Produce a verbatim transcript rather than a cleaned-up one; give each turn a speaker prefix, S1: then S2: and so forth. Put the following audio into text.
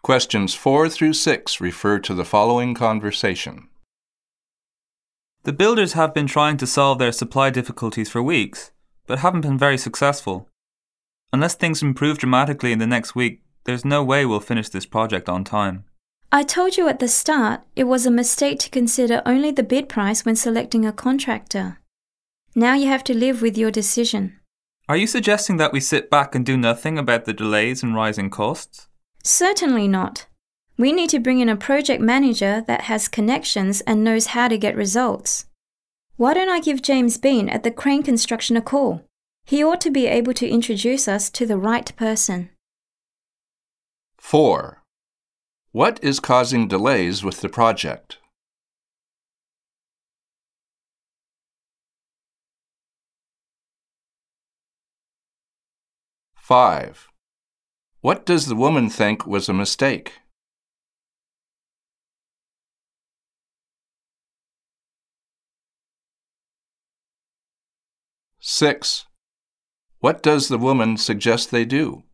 S1: Questions four through six refer to the following conversation.
S2: The builders have been trying to solve their supply difficulties for weeks, but haven't been very successful. Unless things improve dramatically in the next week, there's no way we'll finish this project on time.
S3: I told you at the start it was a mistake to consider only the bid price when selecting a contractor. Now you have to live with your decision.
S2: Are you suggesting that we sit back and do nothing about the delays and rising costs?
S3: Certainly not. We need to bring in a project manager that has connections and knows how to get results. Why don't I give James Bean at the Crane Construction a call? He ought to be able to introduce us to the right person.
S1: four. What is causing delays with the project? five. What does the woman think was a mistake? six. What does the woman suggest they do?